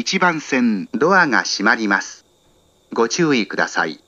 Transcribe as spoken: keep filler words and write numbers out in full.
いちばん線ドアが閉まります。ご注意ください。